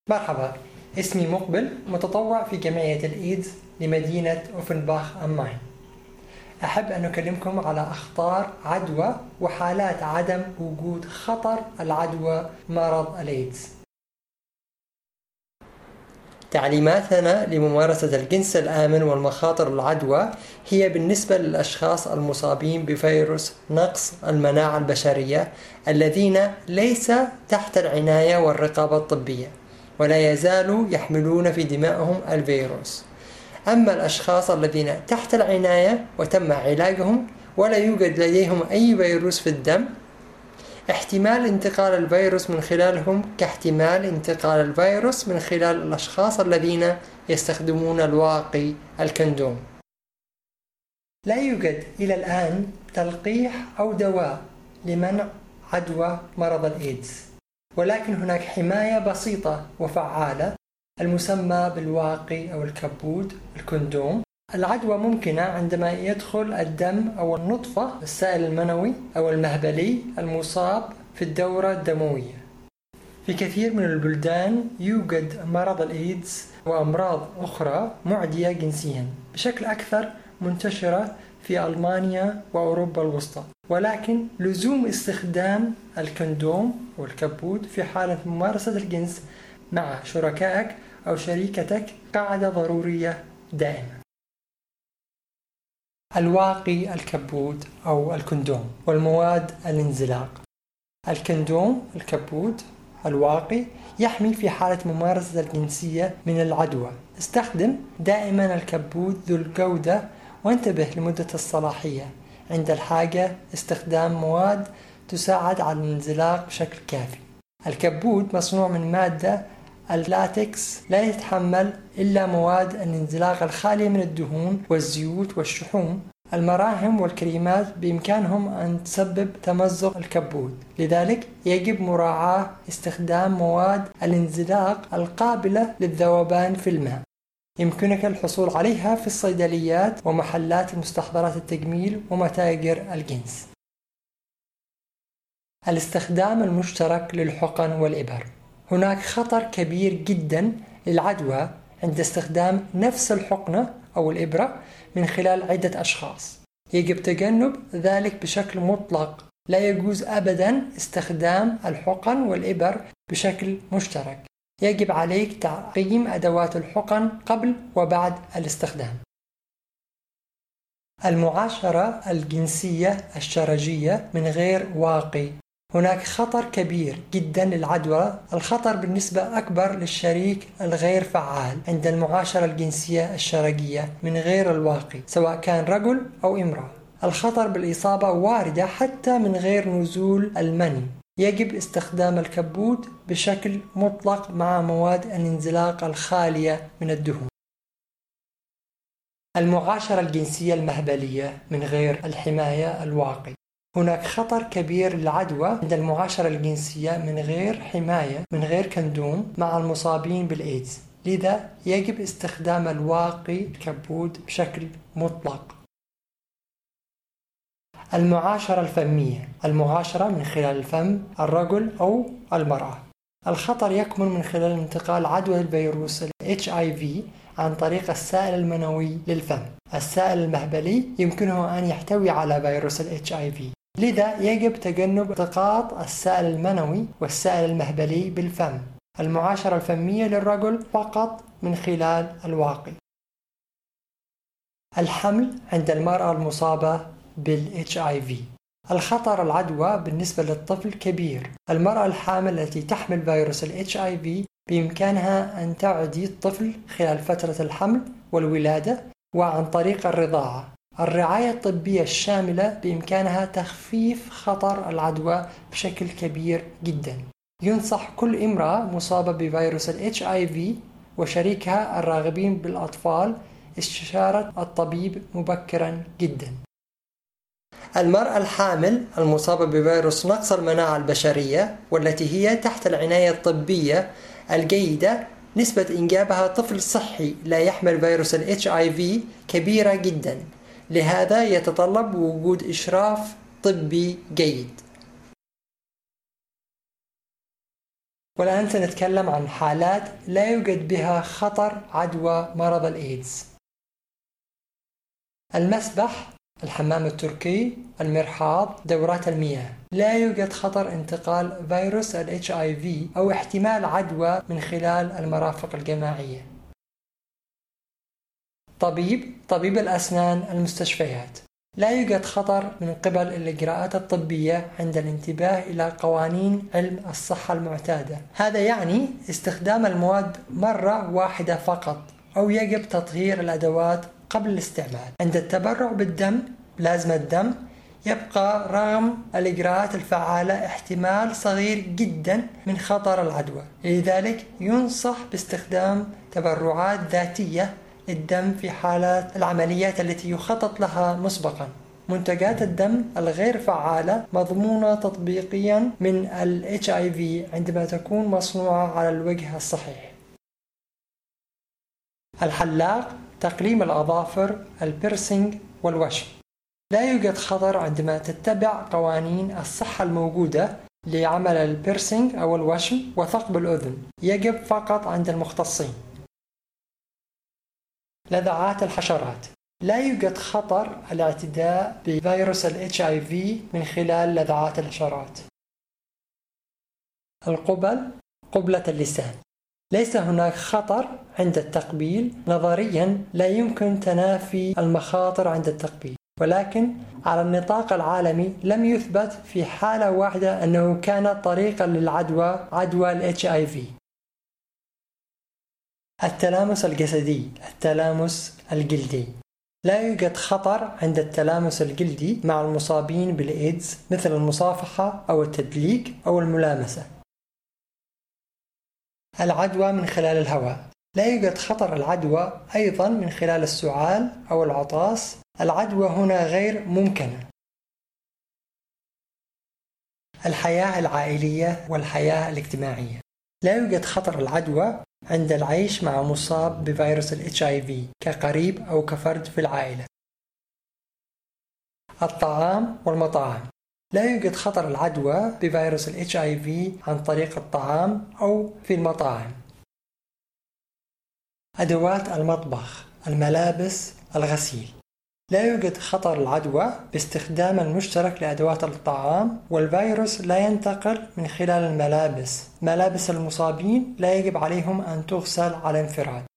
مرحبا، اسمي مقبل، متطوع في جمعية الإيدز لمدينة أوفنباخ أم ماين. أحب أن أكلمكم على أخطار عدوى وحالات عدم وجود خطر العدوى مرض الإيدز. تعليماتنا لممارسة الجنس الآمن والمخاطر العدوى هي بالنسبة للأشخاص المصابين بفيروس نقص المناعة البشرية الذين ليس تحت العناية والرقابة الطبية ولا يزالوا يحملون في دمائهم الفيروس. أما الأشخاص الذين تحت العناية وتم علاجهم ولا يوجد لديهم أي فيروس في الدم، احتمال انتقال الفيروس من خلالهم كاحتمال انتقال الفيروس من خلال الأشخاص الذين يستخدمون الواقي الكندوم. لا يوجد إلى الآن تلقيح أو دواء لمنع عدوى مرض الإيدز، ولكن هناك حماية بسيطة وفعالة المسمى بالواقي أو الكبود الكندوم. العدوى ممكنة عندما يدخل الدم أو النطفة السائل المنوي أو المهبلي المصاب في الدورة الدموية. في كثير من البلدان يوجد مرض الإيدز وأمراض أخرى معدية جنسيا بشكل أكثر منتشرة في ألمانيا وأوروبا الوسطى، ولكن لزوم استخدام الكندوم والكبود في حالة ممارسة الجنس مع شركائك أو شريكتك قاعدة ضرورية دائمة. الواقي الكبود أو الكندوم والمواد الانزلاق. الكندوم الكبود الواقي يحمي في حالة ممارسة الجنسية من العدوى. استخدم دائما الكبود ذو الجودة وانتبه لمدة الصلاحية. عند الحاجة استخدام مواد تساعد على الانزلاق بشكل كافي. الكبود مصنوع من مادة اللاتكس لا يتحمل إلا مواد الانزلاق الخالية من الدهون والزيوت والشحوم. المراهم والكريمات بإمكانهم أن تسبب تمزق الكبود، لذلك يجب مراعاة استخدام مواد الانزلاق القابلة للذوبان في الماء. يمكنك الحصول عليها في الصيدليات ومحلات مستحضرات التجميل ومتاجر الجنس. الاستخدام المشترك للحقن والإبر. هناك خطر كبير جدا للعدوى عند استخدام نفس الحقنة أو الإبرة من خلال عدة أشخاص. يجب تجنب ذلك بشكل مطلق. لا يجوز أبدا استخدام الحقن والإبر بشكل مشترك. يجب عليك تعقيم أدوات الحقن قبل وبعد الاستخدام. المعاشرة الجنسية الشرجية من غير واقي. هناك خطر كبير جدا للعدوى. الخطر بالنسبة أكبر للشريك الغير فعال عند المعاشرة الجنسية الشرجية من غير الواقي، سواء كان رجل أو امرأة. الخطر بالإصابة واردة حتى من غير نزول المني. يجب استخدام الكبود بشكل مطلق مع مواد الانزلاق الخالية من الدهون. المعاشرة الجنسية المهبلية من غير الحماية الواقي. هناك خطر كبير للعدوى عند المعاشرة الجنسية من غير حماية من غير كندوم مع المصابين بالإيدز، لذا يجب استخدام الواقي الكبود بشكل مطلق. المعاشرة الفمية. المعاشرة من خلال الفم الرجل أو المرأة. الخطر يكمن من خلال انتقال عدوى الفيروس HIV عن طريق السائل المنوي للفم. السائل المهبلي يمكنه أن يحتوي على فيروس HIV، لذا يجب تجنب التقاط السائل المنوي والسائل المهبلي بالفم. المعاشرة الفمية للرجل فقط من خلال الواقي. الحمل عند المرأة المصابة بالHIV. الخطر العدوى بالنسبة للطفل كبير. المرأة الحامل التي تحمل فيروس HIV بإمكانها أن تعدي الطفل خلال فترة الحمل والولادة وعن طريق الرضاعة. الرعاية الطبية الشاملة بإمكانها تخفيف خطر العدوى بشكل كبير جدا. ينصح كل امرأة مصابة بفيروس HIV وشريكها الراغبين بالأطفال استشارة الطبيب مبكرا جدا. المرأة الحامل المصابة بفيروس نقص المناعة البشرية والتي هي تحت العناية الطبية الجيدة، نسبة إنجابها طفل صحي لا يحمل فيروس HIV كبيرة جدا، لهذا يتطلب وجود إشراف طبي جيد. والآن سنتكلم عن حالات لا يوجد بها خطر عدوى مرض الإيدز: المسبح، الحمام التركي، المرحاض، دورات المياه. لا يوجد خطر انتقال فيروس ال HIV أو احتمال عدوى من خلال المرافق الجماعية. طبيب الأسنان، المستشفيات. لا يوجد خطر من قبل الإجراءات الطبية عند الانتباه إلى قوانين علم الصحة المعتادة. هذا يعني استخدام المواد مرة واحدة فقط، أو يجب تطهير الأدوات قبل الاستعمال. عند التبرع بالدم، بلازما الدم، يبقى رغم الإجراءات الفعالة احتمال صغير جدا من خطر العدوى، لذلك ينصح باستخدام تبرعات ذاتية للدم في حالات العمليات التي يخطط لها مسبقا. منتجات الدم الغير فعالة مضمونة تطبيقيا من ال HIV عندما تكون مصنوعة على الوجه الصحيح. الحلاق، تقليم الأظافر، البيرسينج والوشم. لا يوجد خطر عندما تتبع قوانين الصحة الموجودة لعمل البيرسينج أو الوشم وثقب الأذن، يجب فقط عند المختصين. لدغات الحشرات. لا يوجد خطر الاعتداء بفيروس ال HIV من خلال لدغات الحشرات. قبلة اللسان. ليس هناك خطر عند التقبيل. نظريا لا يمكن تنافي المخاطر عند التقبيل، ولكن على النطاق العالمي لم يثبت في حالة واحدة أنه كان طريقا للعدوى عدوى ال HIV. التلامس الجسدي، التلامس الجلدي. لا يوجد خطر عند التلامس الجلدي مع المصابين بالإيدز مثل المصافحة أو التدليك أو الملامسة. العدوى من خلال الهواء. لا يوجد خطر العدوى أيضا من خلال السعال أو العطاس. العدوى هنا غير ممكنة. الحياة العائلية والحياة الاجتماعية. لا يوجد خطر العدوى عند العيش مع مصاب بفيروس ال HIV كقريب أو كفرد في العائلة. الطعام والمطاعم. لا يوجد خطر العدوى بفيروس ال HIV عن طريق الطعام أو في المطاعم. أدوات المطبخ، الملابس، الغسيل. لا يوجد خطر العدوى باستخدام المشترك لأدوات الطعام، والفيروس لا ينتقل من خلال الملابس. ملابس المصابين لا يجب عليهم أن تغسل على انفراد.